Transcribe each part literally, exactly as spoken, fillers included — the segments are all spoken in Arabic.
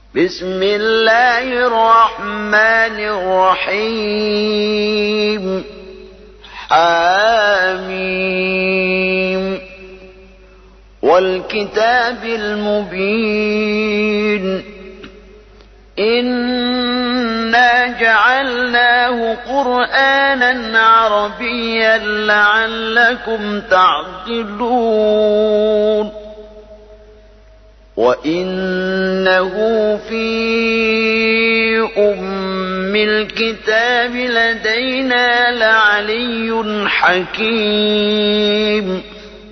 بسم الله الرحمن الرحيم حميم والكتاب المبين إنا جعلناه قرآنا عربيا لعلكم تعقلون وإنه في أم الكتاب لدينا لعلي حكيم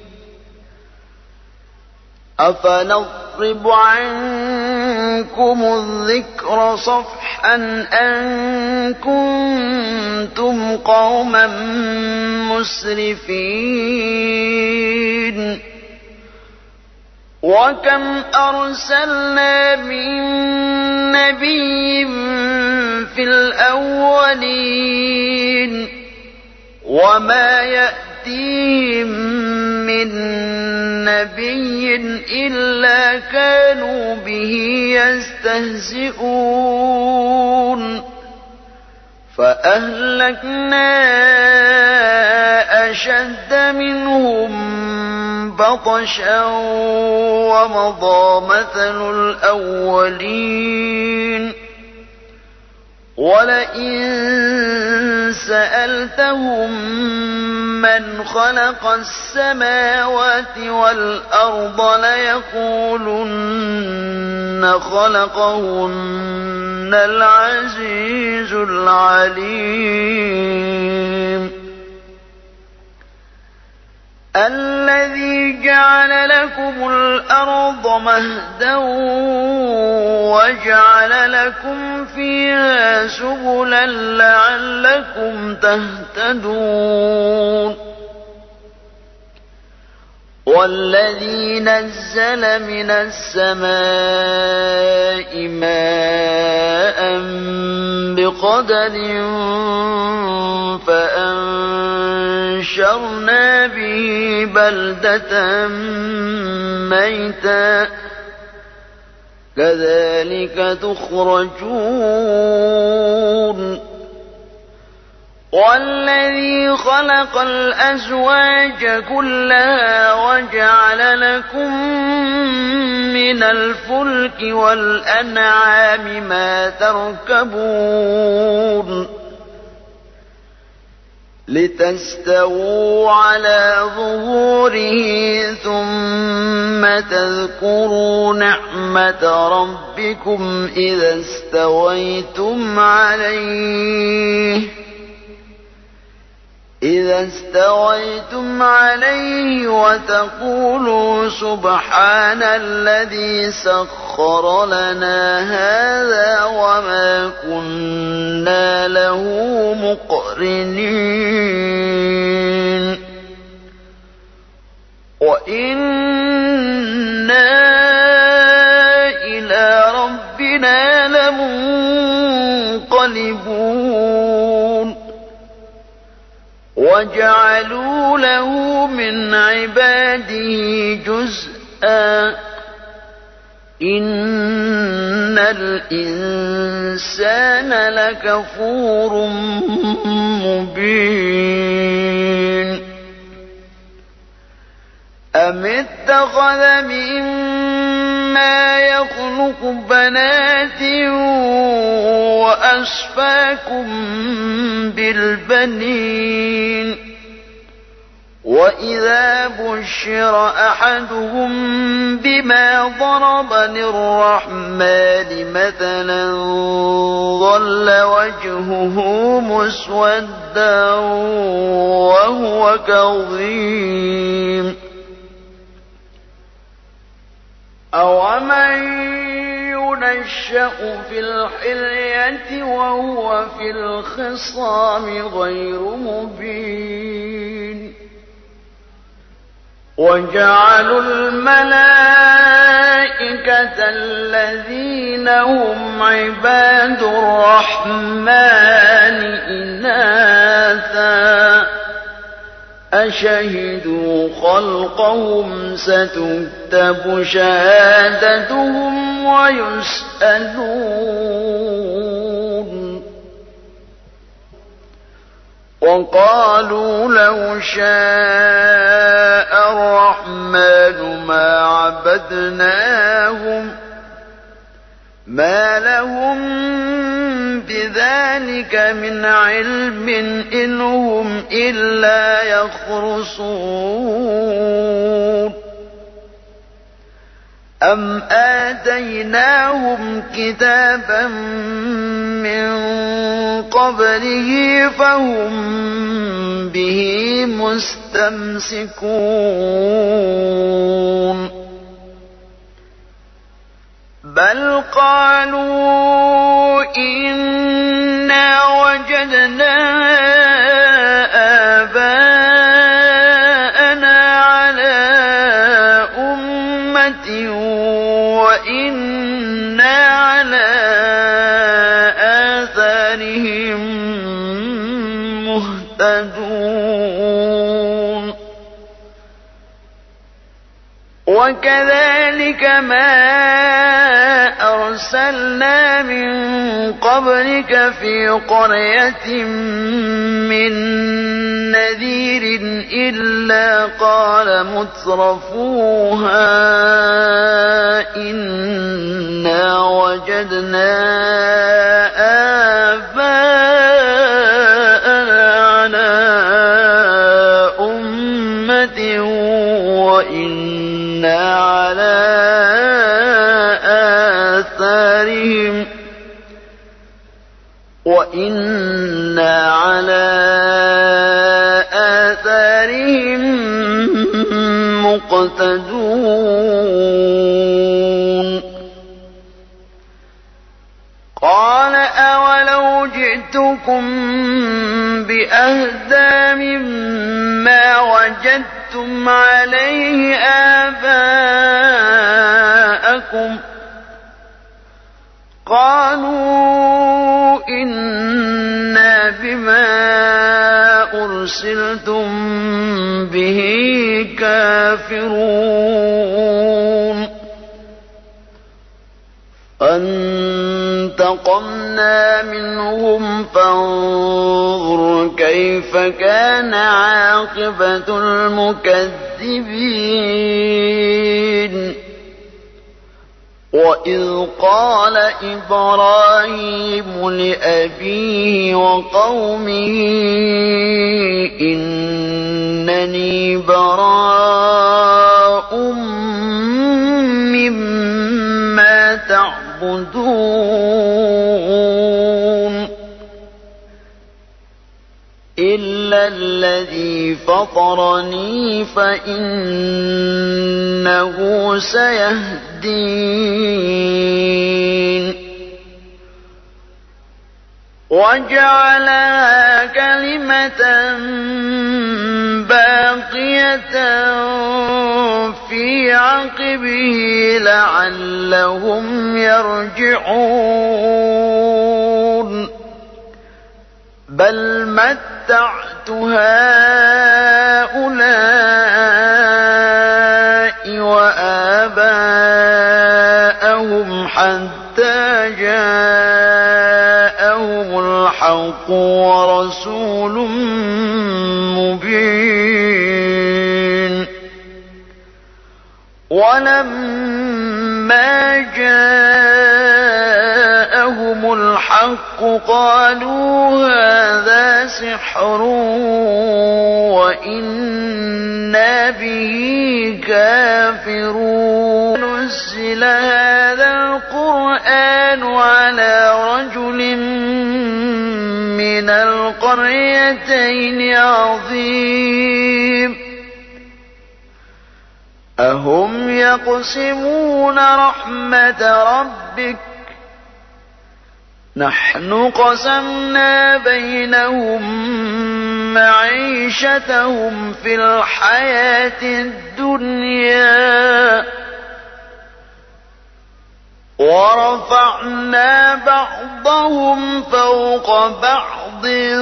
أفنضرب عنكم الذكر صفحا أن كنتم قوما مسرفين وكم أرسلنا من نبي في الأولين وما يأتيهم من نبي إلا كانوا به يستهزئون فأهلكنا أشد منهم بطشا ومضى مثل الأولين ولئن سألتهم من خلق السماوات والأرض ليقولن خلقهن العزيز العليم الذي جعل لكم الأرض مهدا وجعل لكم فيها سبلا لعلكم تهتدون والذي نزل من السماء ماء بقدر فأنشرنا به بلدة ميتا كذلك تخرجون والذي خلق الأزواج كلها وجعل لكم من الفلك والأنعام ما تركبون لتستووا على ظهوره ثم تذكروا نعمة ربكم إذا استويتم عليه إذا استويتم عليه وتقولوا سبحان الذي سخر لنا هذا وما كنا له مقرنين وإنا إلى ربنا لمنقلبون وجعلوا له من عباده جزءا إن الإنسان لكفور مبين أم اتخذ مما يخلق بنات وأصفاكم بالبنين وإذا بشر أحدهم بما ضرب للرحمن مثلا ظل وجهه مسودا وهو كظيم أومن ينشأ في الحلية وهو في الخصام غير مبين وجعلوا الملائكة الذين هم عباد الرحمن إناثا أشهدوا خلقهم ستكتب شهادتهم ويسألون وقالوا لو شاء الرحمن ما عبدناهم ما لهم بذلك من علم إن هم إلا يخرصون أم آتيناهم كتابا من قبله فهم به مستمسكون بل قالوا إنا وجدنا آباءنا على أمة وإنا على آثارهم مهتدون وكذلك ما أرسلنا من قبلك في قرية من نذير إلا قال مترفوها إنا وجدنا آباءنا على أمة وإنا على آثارهم وإنا على آثارهم مقتدون قال أولو جئتكم بأهدى مما وجدتم عليه آباءكم قالوا إنا بما أرسلتم به كافرون فانتقمنا منهم فانظر كيف كان عاقبة المكذبين وإذ قال إبراهيم لأبيه وقومه إنني براء مما تعبدون إلا الذي فطرني فإنه سيهدين وجعلها كلمة باقية في عقبه لعلهم يرجعون بل متعت هؤلاء وآباءهم حتى جاءهم الحق ورسول مبين ولما جاءهم الحق قالوا هذا سحر وإنا به كافرون نزل هذا القرآن على رجل من القريتين عظيم أهم يقسمون رحمة ربك نحن قسمنا بينهم معيشتهم في الحياة الدنيا ورفعنا بعضهم فوق بعض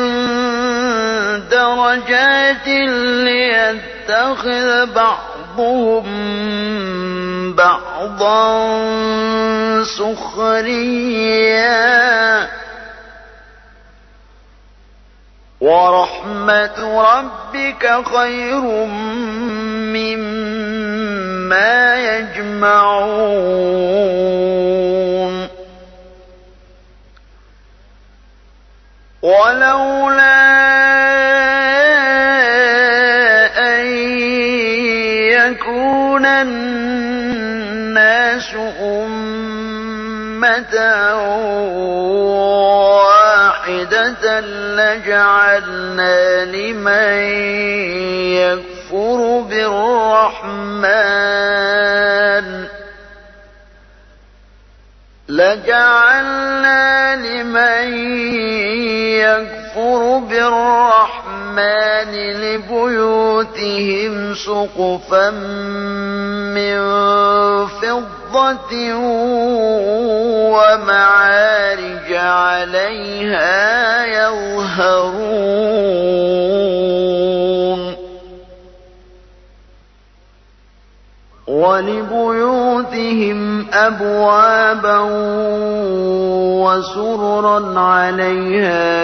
درجات ليتخذ بعضهم بعضا سخريا ورحمة ربك خير مما يجمعون ولولا أن يكون الناس أمة واحدة لجعلنا لمن يكفر بالرحمن لجعلنا لمن يكفر بالرحمن لبيوتهم سقفا من فضة ومعارج عليها يظهرون ولبيوتهم أبوابا وسررا عليها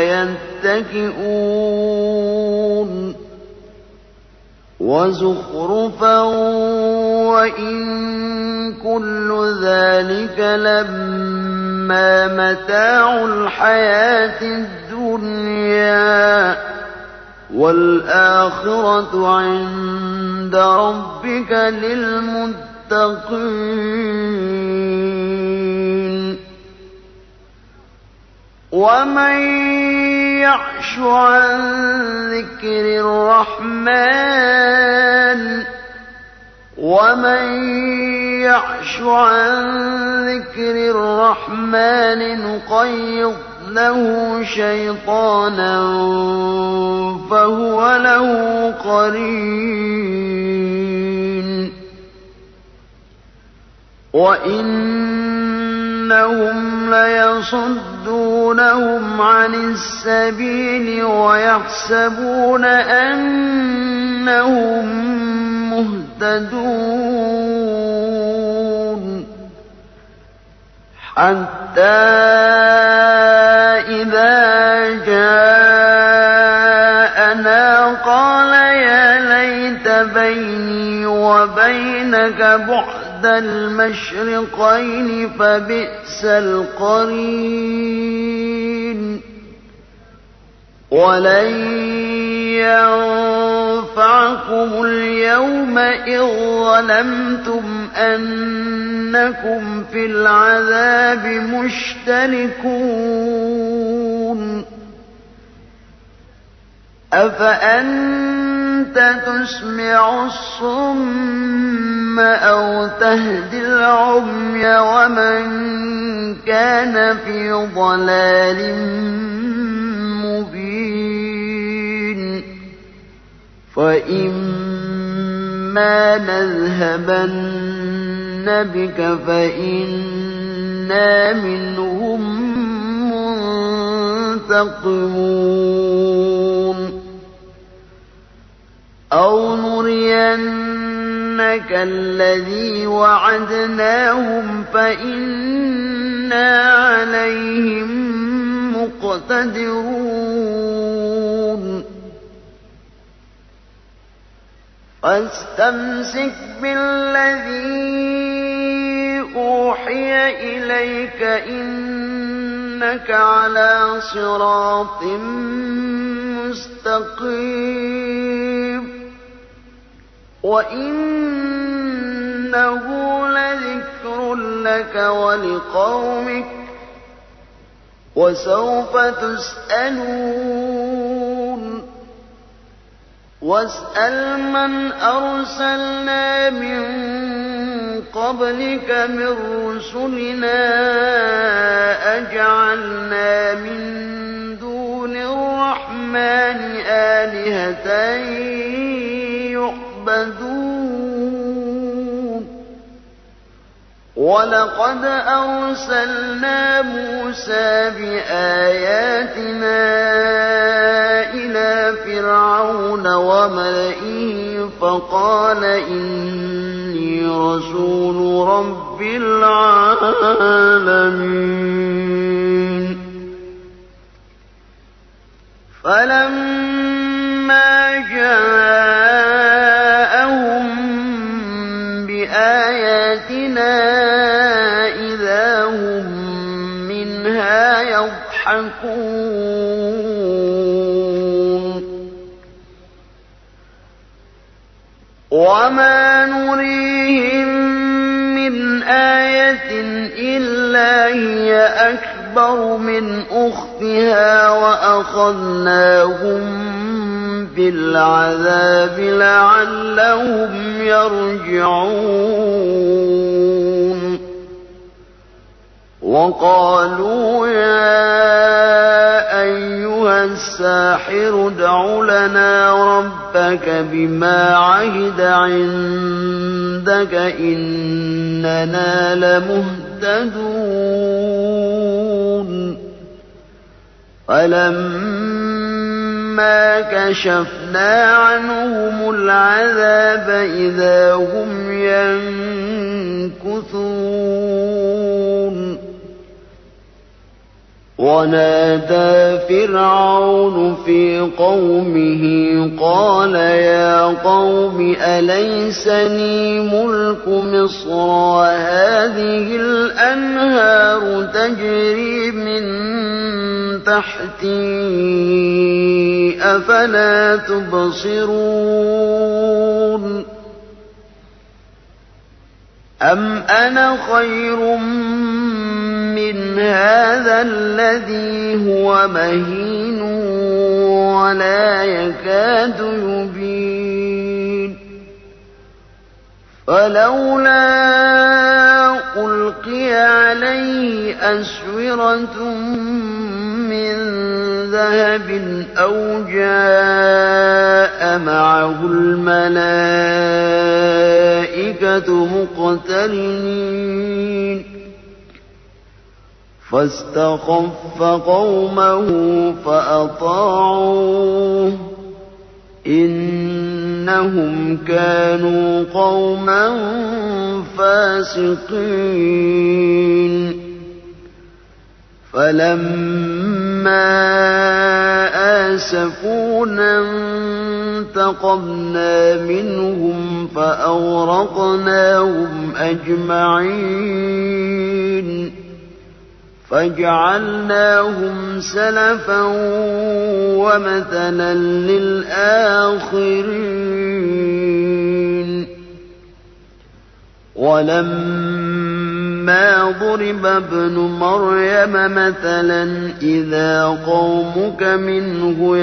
يتكئون وزخرفا وإن كل ذلك لما متاع الحياة الدنيا والآخرة عند ربك للمتقين ومن يعش عن ذكر الرحمن ومن يعش عن ذكر الرحمن نقيض له شيطانا فهو له قرين وإنهم ليصدونهم عن السبيل ويحسبون أنهم مهتدون حتى إذا جاءنا قال يا ليت بيني وبينك بعد المشرقين فبئس القرين ولن ينفعكم اليوم إذ ظلمتم أنكم في العذاب مشتركون أفأنت تسمع الصم أو تهدي العمي ومن كان في ضلال مبين فإما نذهبن بك فإنا منهم منتقمون أو نرينك الذي وعدناهم فإنا عليهم مقتدرون فاستمسك بالذي أوحي إليك إنك على صراط مستقيم وإنه لذكر لك ولقومك وسوف تسألون واسأل من أرسلنا من قبلك من رسلنا أجعلنا من دون الرحمن آلهة يعبدون ولقد أرسلنا موسى بآياتنا إلى فرعون وملئه فقال إني رسول رب العالمين فلما جاءهم بآياتنا إذا هم منها يضحكون وما نريهم من آية إلا هي أكبر من أختها وأخذناهم بالعذاب لعلهم يرجعون وقالوا يا أيها الساحر ادع لنا ربك بما عهد عندك إننا لمهتدون فلما كشفنا عنهم العذاب إذا هم ينكثون ونادى فرعون في قومه قال يا قوم أليس لي ملك مصر وهذه الأنهار تجري من تحتي أفلا تبصرون أم أنا خير من هذا الذي هو مهين ولا يكاد يبين فلولا ألقي عليه أسورة من ذهب أو جاء معه الملائكة مقترنين فاستخف قومه فأطاعوه إنهم كانوا قوما فاسقين فلما آسفونا انتقمنا منهم فأغرقناهم أجمعين فجعلناهم سلفا ومثلا للآخرين ولما ضرب ابن مريم مثلا إذا قومك منه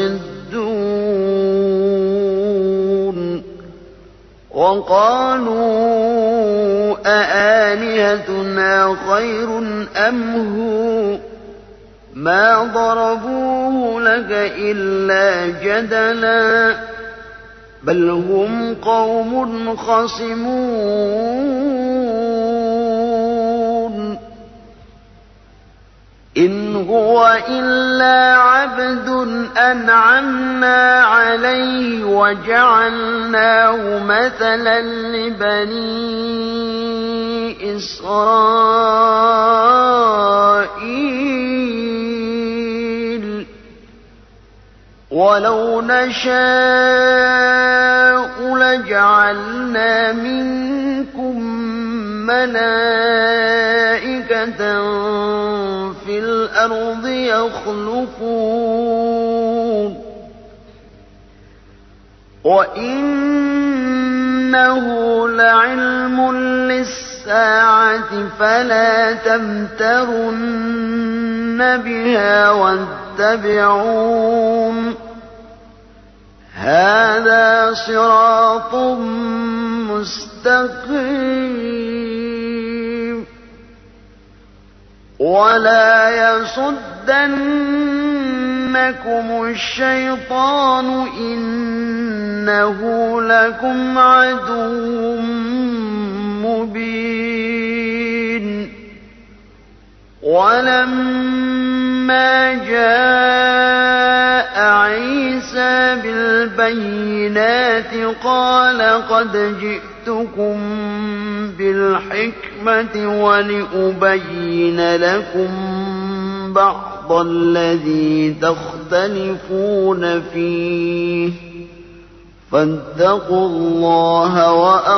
يصدون وقالوا أآلهتنا خير أم هو ما ضربوه لك إلا جدلا بل هم قوم خصمون إن هو إلا عبد أنعمنا عليه وجعلناه مثلا لبني إسرائيل ولو نشاء لجعلنا منكم ملائكة في الأرض يخلفون وإنه لعلم للساعة فلا تمترن بها واتبعون هذا صراط مستقيم ولا يصدنكم الشيطان إنه لكم عدو مبين ولما جاء عيسى بِالْبَيِّنَاتِ قَالَ قَدْ جِئْتُكُم بِالْحِكْمَةِ وَلِأُبَيِّنَ لَكُم بَعْضَ الَّذِي تَخْتَلِفُونَ فِيهِ فَاتَّقُوا اللَّهَ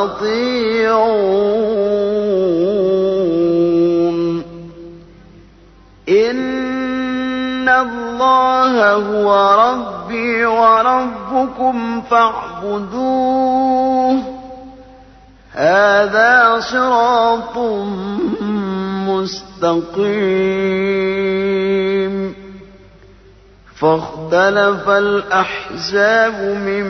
وَأَطِيعُونِ إِنَّ اللَّهَ هُوَ رَبِّي وَرَبُّكُمْ فَاعْبُدُوهُ هَٰذَا صِرَاطٌ مُّسْتَقِيمٌ فَاخْتَلَفَ الْأَحْزَابُ مِن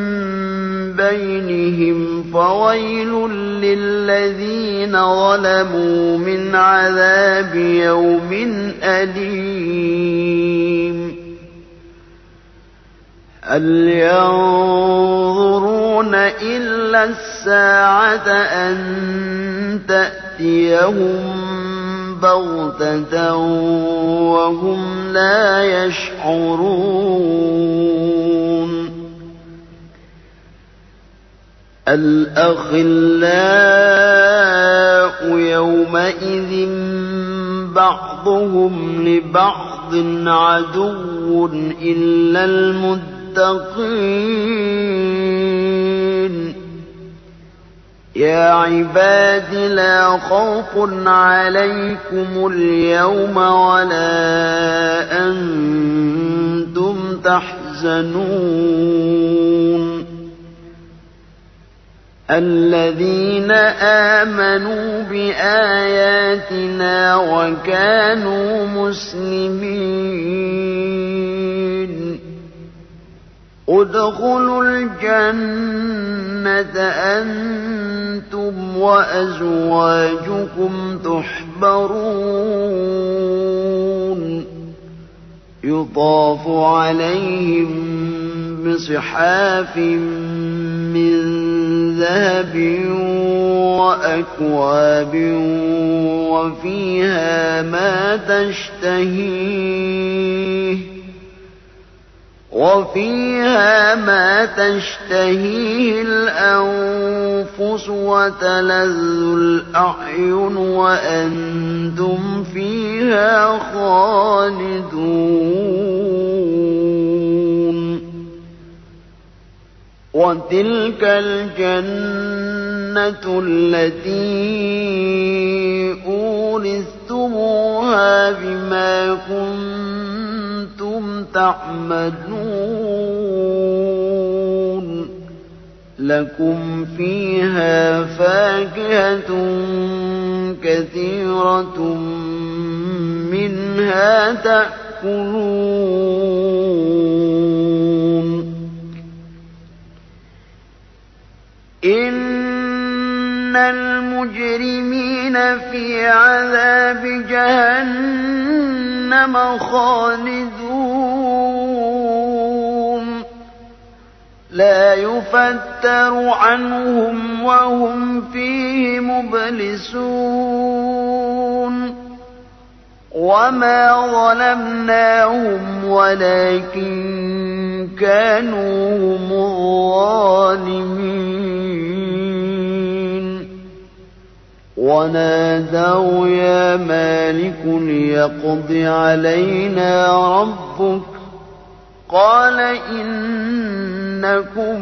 بَيْنِهِمْ فَوَيْلٌ لِّلَّذِينَ ظَلَمُوا مِنْ عَذَابِ يَوْمٍ أَلِيمٍ هَلْ يَنظُرُونَ إِلَّا السَّاعَةَ أَن تَأْتِيَهُم بَغْتَةً وَهُمْ لَا يَشْعُرُونَ الْأَخِلَّاءُ يَوْمَئِذٍ بَعْضُهُمْ لِبَعْضٍ عَدُوٌّ إِلَّا الْمُتَّقِينَ يَا عِبَادِ لَا خَوْفٌ عَلَيْكُمُ الْيَوْمَ وَلَا أَنتُمْ تَحْزَنُونَ الَّذِينَ آمَنُوا بِآيَاتِنَا وَكَانُوا مُسْلِمِينَ ادْخُلُوا الْجَنَّةَ أَنتُمْ وَأَزْوَاجُكُمْ تُحْبَرُونَ يُطَافُ عَلَيْهِم بِصِحَافٍ مِّن ذَهَبٍ وَأَكْوَابٍ وَفِيهَا مَا تَشْتَهِيهِ وَفِيهَا مَا تَشْتَهِيهِ الْأَنفُسُ وَتَلَذُّ الْأَعْيُنُ وَأَنتُمْ فِيهَا خَالِدُونَ وَتِلْكَ الْجَنَّةُ الَّتِي أُورِثْتُمُوهَا بِمَا كُنتُمْ تَعْمَلُونَ لَكُمْ فِيهَا فَاكِهَةٌ كَثِيرَةٌ مِّنْهَا تَأْكُلُونَ إِنَّ الْمُجْرِمِينَ فِي عَذَابِ جَهَنَّمَ خَالِدُونَ لَا يُفَتَّرُ عَنْهُمْ وَهُمْ فِيهِ مُبْلِسُونَ وَمَا ظَلَمْنَاهُمْ وَلَٰكِن كَانُوا هُمُ الظَّالِمِينَ وَنَادَوْا يَا مَالِكُ لِيَقْضِ عَلَيْنَا رَبُّكَ قَالَ إِنَّكُم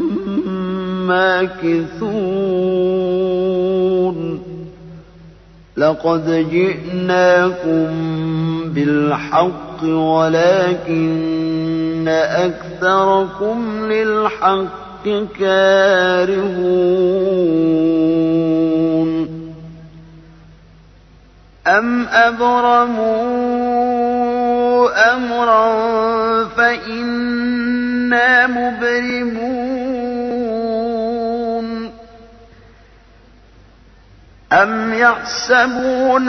مَّاكِثُونَ لَقَدْ جِئْنَاكُم بِالْحَقِّ وَلَٰكِنَّ أَكْثَرَكُمْ لِلْحَقِّ كَارِهُونَ أَمْ أَبْرَمُوا أَمْرًا فَإِنَّا مُبْرِمُونَ أَمْ يَحْسَبُونَ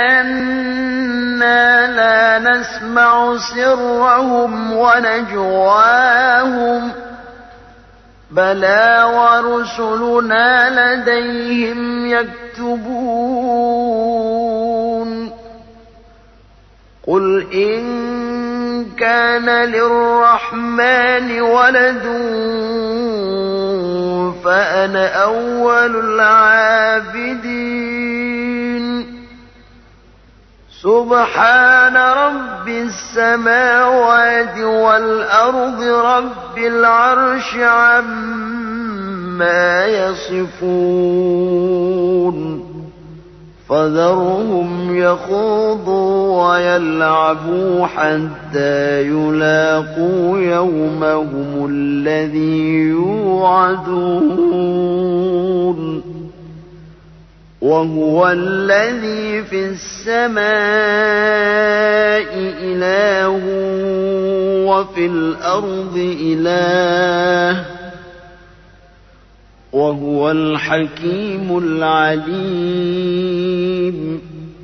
أَنَّا لَا نَسْمَعُ سِرَّهُمْ وَنَجْوَاهُم بَلَىٰ وَرُسُلُنَا لَدَيْهِمْ يَكْتُبُونَ قُلْ إِن كان للرحمن ولد فأنا أول العابدين سبحان رب السماوات والأرض رب العرش عما يصفون فذرهم يخوضوا ويلعبوا حتى يلاقوا يومهم الذي يوعدون وهو الذي في السماء إله وفي الأرض إله وهو الحكيم العليم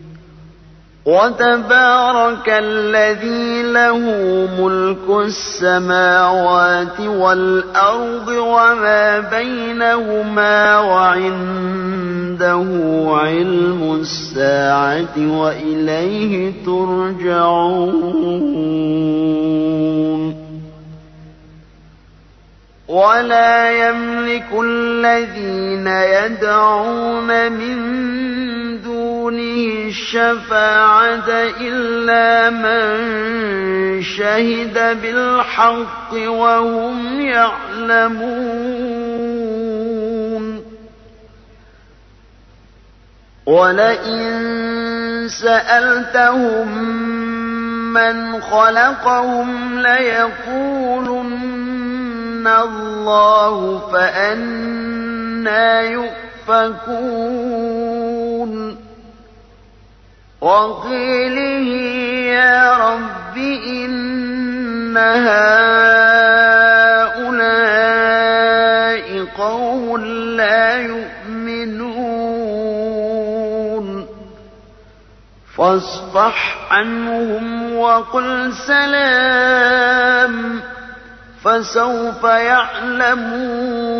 وتبارك الذي له ملك السماوات والأرض وما بينهما وعنده علم الساعة وإليه ترجعون ولا يملك الذين يدعون من دونه الشفاعة إلا من شهد بالحق وهم يعلمون ولئن سألتهم من خلقهم ليقولن الله فأنى يؤفكون وقيله يا رب إن هؤلاء قوم لا يؤمنون فاصفح عنهم وقل سلام فسوف يعلمون